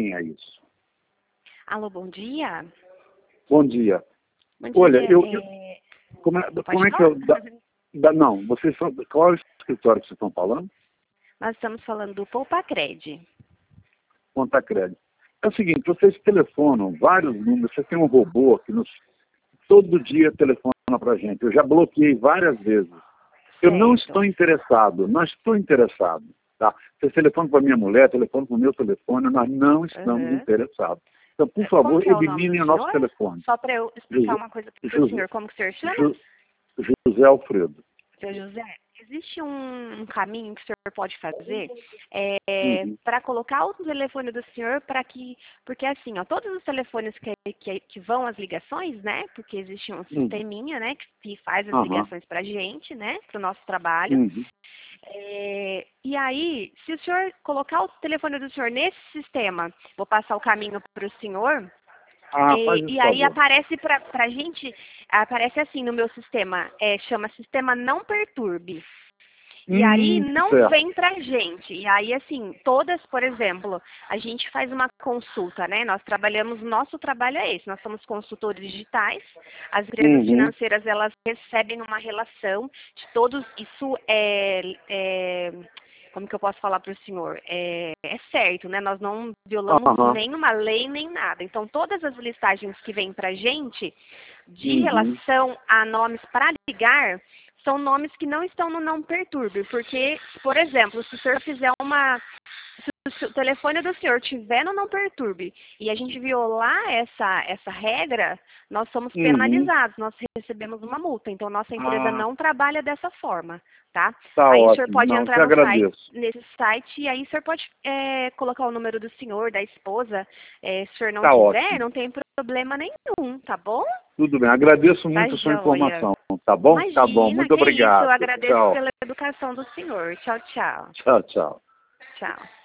quem é isso? Alô, bom dia. Bom dia. Bom Olha, dia. como é Pode que eu... falar? não, vocês são... Qual é o escritório que vocês estão falando? Nós estamos falando do Poupacred. Conta Crédito. É o seguinte, vocês telefonam vários números, você tem um robô que todo dia telefona pra gente. Eu já bloqueei várias vezes. Eu não Certo. estou interessado, não estou interessado. Tá? Vocês telefonam para minha mulher, telefonam para o meu telefone, nós não estamos interessados. Então, por Como favor, que é o nome eliminem do o nosso senhor? telefone. Só para eu explicar uma coisa para o senhor. Como que o senhor chama? José Alfredo. Seu José, existe um caminho que o senhor pode fazer Uhum. para colocar o telefone do senhor para que... Porque assim, ó, todos os telefones que vão às ligações, né? Porque existe um sisteminha, né? Que faz as ligações para a gente, né? Para o nosso trabalho. Uhum. E aí, se o senhor colocar o telefone do senhor nesse sistema, vou passar o caminho para o senhor... Faz isso, E por aí favor. aparece pra gente, aparece assim no meu sistema, chama sistema não perturbe. E aí não Certo. vem pra gente. E aí, assim, todas, por exemplo, a gente faz uma consulta, né? Nós trabalhamos, nosso trabalho é esse, nós somos consultores digitais, as empresas financeiras, elas recebem uma relação de todos, isso como que eu posso falar para o senhor? É certo, né? Nós não violamos nenhuma lei, nem nada. Então, todas as listagens que vêm para a gente, de relação a nomes para ligar, são nomes que não estão no não perturbe. Porque, por exemplo, se o senhor fizer se o telefone do senhor tiver no não perturbe e a gente violar essa regra, nós somos penalizados, nós recebemos uma multa. Então, nossa empresa não trabalha dessa forma, tá? Tá Aí o senhor ótimo. pode Não, te entrar no site, agradeço. nesse site, e aí o senhor pode colocar o número do senhor, da esposa. Se o senhor não Tá quiser, ótimo. não tem problema nenhum, tá bom? Tudo bem. Agradeço Tá muito a sua joia. informação. Tá bom? Tá bom. Imagina, Muito que isso. Eu obrigado. agradeço Tchau. pela educação do senhor. Tchau, tchau. Tchau, tchau. Tchau.